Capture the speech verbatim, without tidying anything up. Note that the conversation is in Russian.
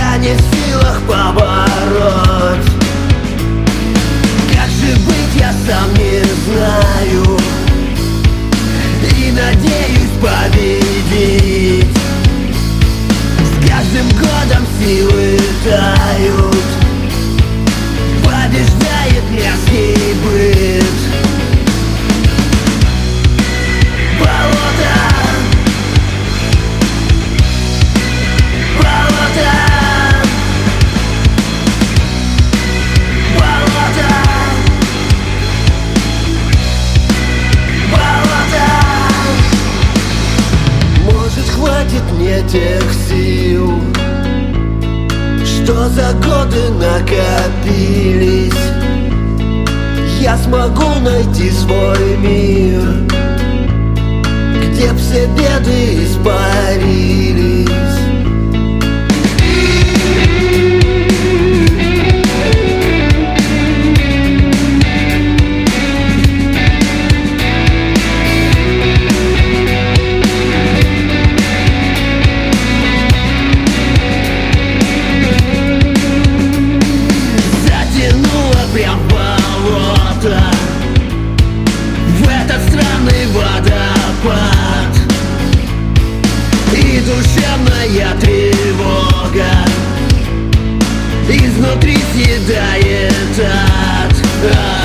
я не в силах побороть. Как же быть, я сам не знаю, и надеюсь победить. С каждым годом силы тают, побеждает мерзкий быт. Болото, болото, болото, болото. Может, хватит мне тех сил, что за годы накопились. Я смогу найти свой мир, где все беды испарились. Затянуло прям болото в этот странный водопад, и душевная тревога изнутри съедает ад.